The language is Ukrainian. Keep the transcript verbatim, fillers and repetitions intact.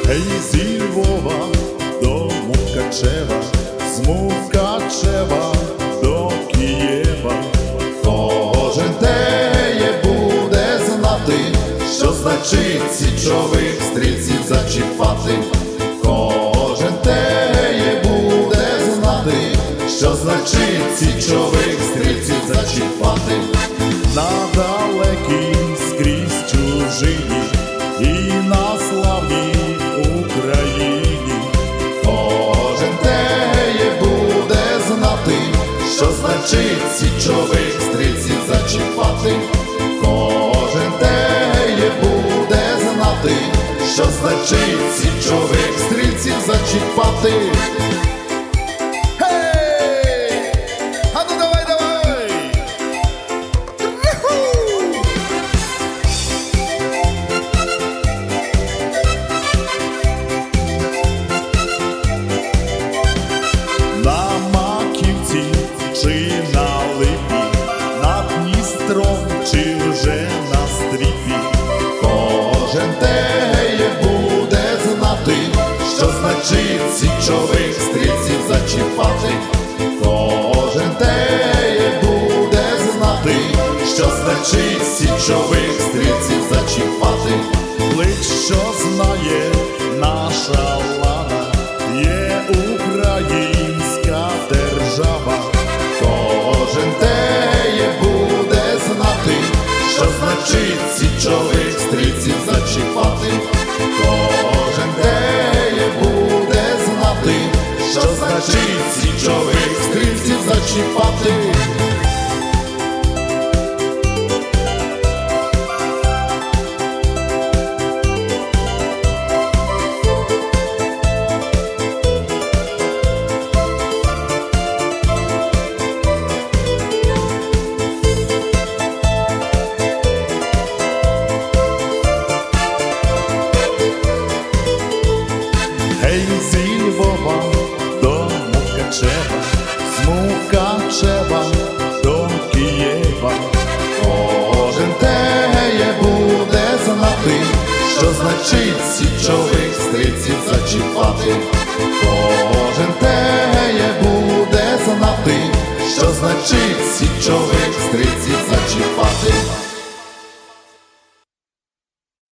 Гей, зі Львова до Мукачева, з Мукачева до Києва. Кожен теє буде знати, що значить січових стрільців зачіпати. Кожен теє буде знати, що значить січових стрільців зачіпати. На далекій скрізь чужині і на славній Україні. Кожен теє буде знати, що значить січових стрільців зачіпати. Кожен теє буде знати, що значить січових стрільців зачіпати. Гей! А ну давай, давай! На Маківці чи на Липі, над Дністром чи вже на Стріпі. Кожен теє буде знати, що значить січових стрільців зачіпати. Кожен теє буде знати, що значить січових стрільців зачіпати. Лиш що знає наша влада, є українська держава. Кожен теє буде знати, що значить січових стрільців зачіпати. Кожен теє буде знати, що значить січових стрільців зачіпати. Гей, зі Львова до Мукачева, з Мукачева до Києва. Кожен теє буде знати, що значить січових стрільців зачіпати. Кожен теє буде знати, що значить січових стрільців зачіпати.